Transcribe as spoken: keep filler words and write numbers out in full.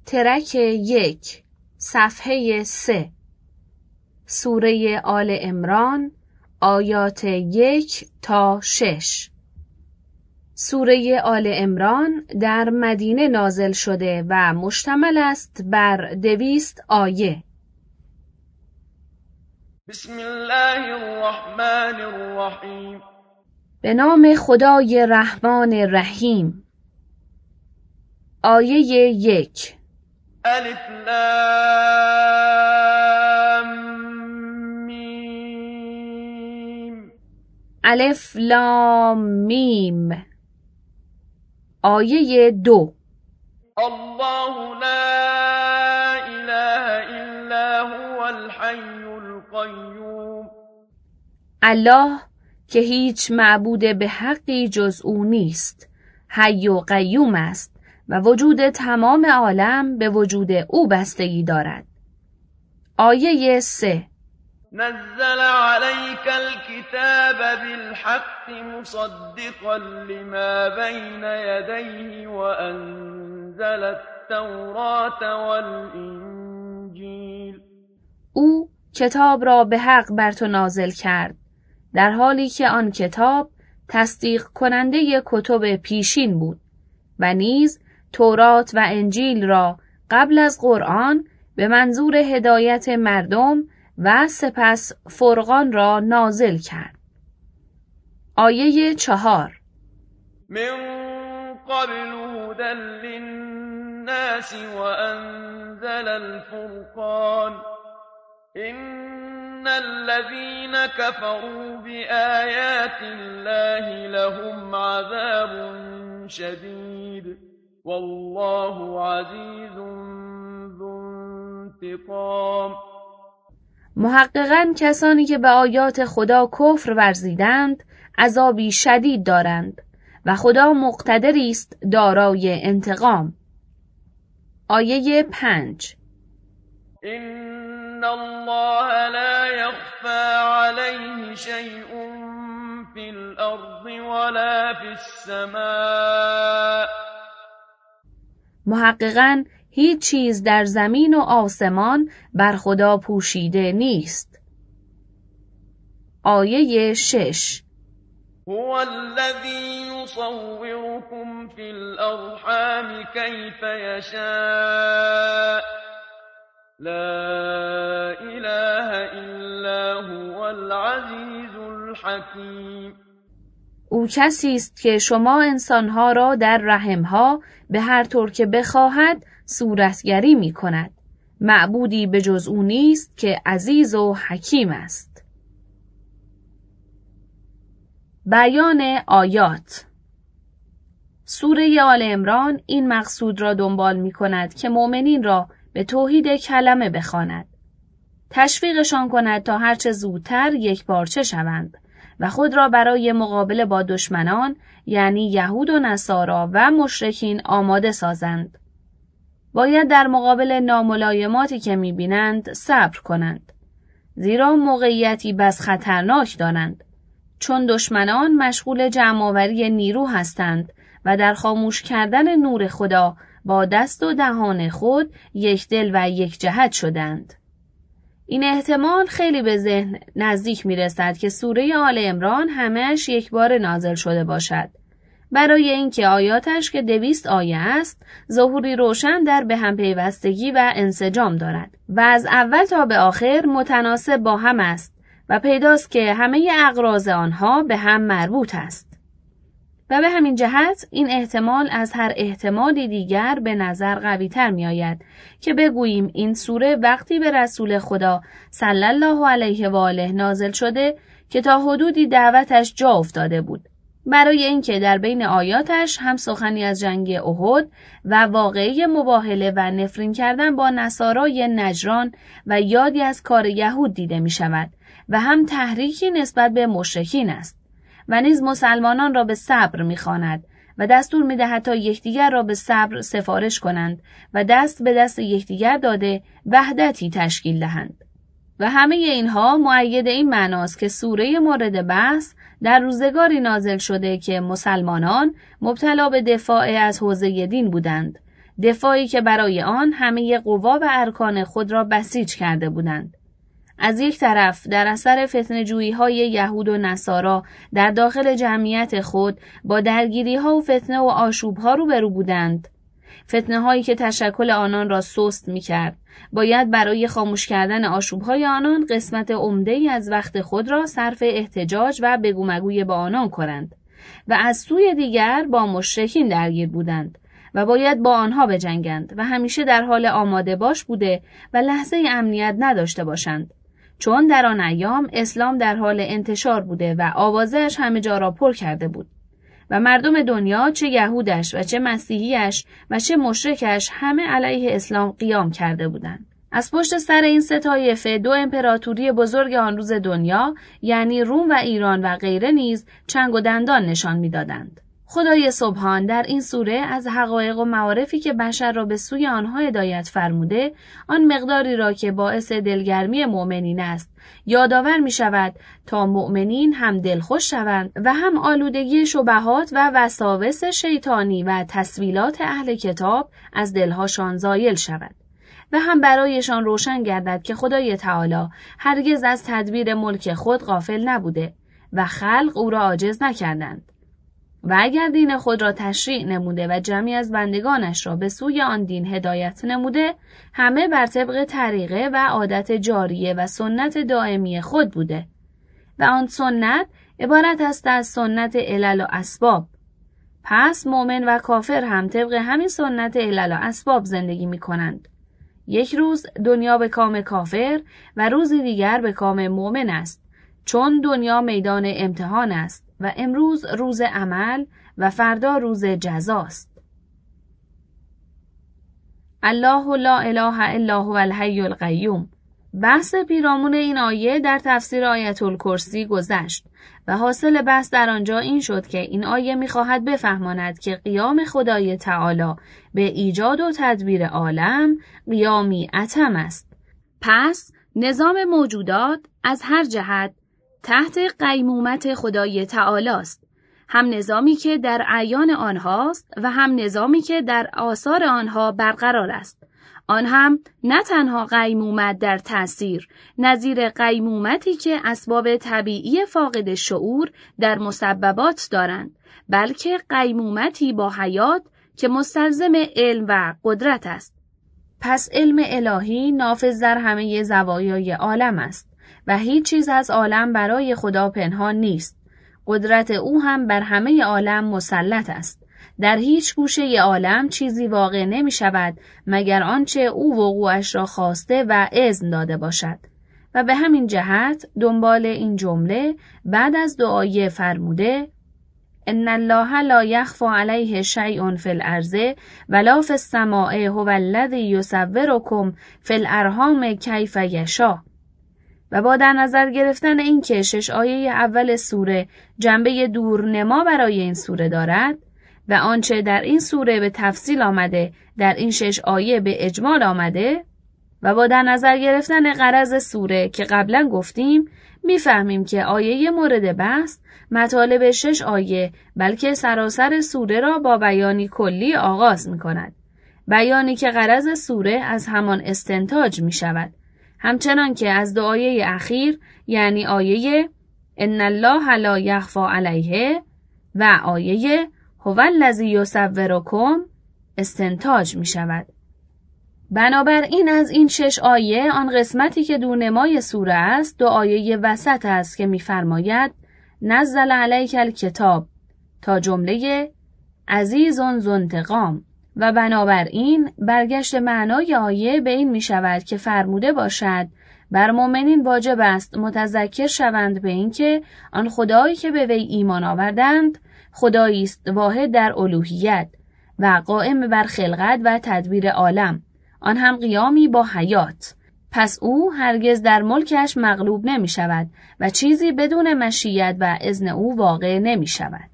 ترک یک، صفحه سه، سوره آل عمران، آیات یک تا شش. سوره آل عمران در مدینه نازل شده و مشتمل است بر دویست آیه. بسم الله الرحمن الرحیم. به نام خدای رحمان رحیم. آیه یک. الف لام میم. الف لام میم. آیه دو. الله لا اله الا هو الحی القیوم. الله که هیچ معبود به حقی جز او نیست، حی و قیوم است و وجود تمام عالم به وجود او بستگی دارد. آیه سه. نزل عليك الكتاب بالحق مصدقا لما بين يديه وأنزل التوراة والإنجيل. او کتاب را به حق بر تو نازل کرد، در حالی که آن کتاب تصدیق کننده کتب پیشین بود و نیز تورات و انجیل را قبل از قرآن به منظور هدایت مردم و سپس فرقان را نازل کرد. آیه چهار. من قبل هدى للناس وأنزل الفرقان إن الذين كفروا بآيات الله لهم عذاب شديد والله عزيز ذو انتقام. محققاً کسانی که به آیات خدا کفر ورزیدند عذابی شدید دارند و خدا مقتدری است دارای انتقام. آیه پنج. ان الله لا يخفى عليه شيء في الارض ولا في السماء. محققاً هیچ چیز در زمین و آسمان بر خدا پوشیده نیست. آیه شش. هو الذي يصوركم في الأرحام كيف يشاء لا إله إلا هو العزيز الحكيم. او کسی است که شما انسانها را در رحمها به هر طور که بخواهد صورتگری می کند. معبودی به جز او نیست که عزیز و حکیم است. بیان آیات. سوره آل عمران این مقصود را دنبال می کند که مؤمنین را به توحید کلمه بخواند. تشویقشان کند تا هرچه زودتر یک پارچه شوند و خود را برای مقابله با دشمنان یعنی یهود و نصارا و مشرکین آماده سازند. باید در مقابل ناملایماتی که می‌بینند صبر کنند، زیرا موقعیتی بس خطرناک دارند، چون دشمنان مشغول جمع‌آوری نیرو هستند و در خاموش کردن نور خدا با دست و دهان خود یک دل و یک جهت شدند. این احتمال خیلی به ذهن نزدیک می‌رسد که سوره آل عمران همش یک بار نازل شده باشد، برای اینکه آیاتش که دویست آیه است ظهوری روشن در به هم پیوستگی و انسجام دارد و از اول تا به آخر متناسب با هم است و پیداست که همه اغراض آنها به هم مربوط است و به همین جهت این احتمال از هر احتمالی دیگر به نظر قوی تر می آید که بگوییم این سوره وقتی به رسول خدا صلی الله علیه و آله نازل شده که تا حدودی دعوتش جا افتاده بود، برای اینکه در بین آیاتش هم سخنی از جنگ احد و واقعه مباهله و نفرین کردن با نصارای نجران و یادی از کار یهود دیده می شود و هم تحریکی نسبت به مشرکین است و نیز مسلمانان را به صبر می خواند و دستور می دهد تا یکدیگر را به صبر سفارش کنند و دست به دست یکدیگر داده وحدتی تشکیل دهند. و همه اینها مؤید این معناست که سوره مورد بحث در روزگاری نازل شده که مسلمانان مبتلا به دفاع از حوزه دین بودند دفاعی که برای آن همه قوا و ارکان خود را بسیج کرده بودند. از یک طرف در اثر فتنه‌جویی‌های یهود و نصارا در داخل جمعیت خود با درگیری‌ها و فتنه و آشوب‌ها روبرو بودند. فتنه‌هایی که تشکل آنان را سست می‌کرد. باید برای خاموش کردن آشوب‌های آنان قسمت عمده‌ای از وقت خود را صرف احتجاج و بگو مگوی با آنان کنند و از سوی دیگر با مشرکین درگیر بودند و باید با آنها بجنگند و همیشه در حال آماده باش بوده و لحظه امنیت نداشته باشند، چون در آن ایام اسلام در حال انتشار بوده و آوازش همه جا را پر کرده بود و مردم دنیا چه یهودش و چه مسیحیش و چه مشرکش همه علیه اسلام قیام کرده بودند. از پشت سر این سه طایفه دو امپراتوری بزرگ آن روز دنیا یعنی روم و ایران و غیره نیز چنگ و دندان نشان می‌دادند. خدای سبحان در این سوره از حقایق و معارفی که بشر را به سوی آنها هدایت فرموده، آن مقداری را که باعث دلگرمی مؤمنین است یادآور می شود تا مؤمنین هم دلخوش شوند و هم آلودگی شبهات و وساوس شیطانی و تسویلات اهل کتاب از دلهاشان زایل شود و هم برایشان روشن گردد که خدای تعالی هرگز از تدبیر ملک خود غافل نبوده و خلق او را عاجز نکردند. و اگر دین خود را تشریع نموده و جمعی از بندگانش را به سوی آن دین هدایت نموده، همه بر طبق طریقه و عادت جاریه و سنت دائمی خود بوده و آن سنت عبارت است از سنت علل و اسباب. پس مؤمن و کافر هم طبق همین سنت علل و اسباب زندگی می کنند. یک روز دنیا به کام کافر و روزی دیگر به کام مؤمن است، چون دنیا میدان امتحان است و امروز روز عمل و فردا روز جزاست. الله لا اله الا هو الحی القیوم. بحث پیرامون این آیه در تفسیر آیت الکرسی گذشت و حاصل بحث در آنجا این شد که این آیه می‌خواهد بفهماند که قیام خدای تعالی به ایجاد و تدبیر عالم قیامی اتم است. پس نظام موجودات از هر جهت تحت قیمومت خدای تعالی است، هم نظامی که در اعیان آنهاست و هم نظامی که در آثار آنها برقرار است. آن هم نه تنها قیمومت در تأثیر، نظیر قیمومتی که اسباب طبیعی فاقد شعور در مسببات دارند، بلکه قیمومتی با حیات که مستلزم علم و قدرت است. پس علم الهی نافذ در همه زوایای عالم است و هیچ چیز از عالم برای خدا پنهان نیست. قدرت او هم بر همه عالم مسلط است. در هیچ گوشه عالم چیزی واقع نمی شود مگر آنچه او وقوعش را خواسته و اذن داده باشد. و به همین جهت دنبال این جمله بعد از دعای فرموده ان الله لا یخفی علیه شیء فی الارض ولا فی السماء هو الذی یصورکم فی الارحام کیف یشاء. و با در نظر گرفتن این که شش آیه اول سوره جنبه دورنما برای این سوره دارد و آنچه در این سوره به تفصیل آمده در این شش آیه به اجمال آمده و با در نظر گرفتن غرض سوره که قبلا گفتیم، میفهمیم که آیه مورد بحث مطالب شش آیه بلکه سراسر سوره را با بیانی کلی آغاز می کند. بیانی که غرض سوره از همان استنتاج می شود. همچنان که از دو آیه اخیر یعنی آیه ان الله لا یخفی علیه و آیه هو الذی یصورکم استنتاج می شود. بنابراین از این شش آیه آن قسمتی که دورنمای سوره است دو آیه وسط است که می‌فرماید نزل علیک الکتاب تا جمله عزیزٌ ذو انتقام و بنابراین برگشت معنای آیه به این می شود که فرموده باشد بر مؤمنین واجب است متذکر شوند به این که آن خدایی که به وی ایمان آوردند خدایی است واحد در الوهیت و قائم بر خلقت و تدبیر عالم، آن هم قیامی با حیات. پس او هرگز در ملکش مغلوب نمی شود و چیزی بدون مشیت و اذن او واقع نمی شود.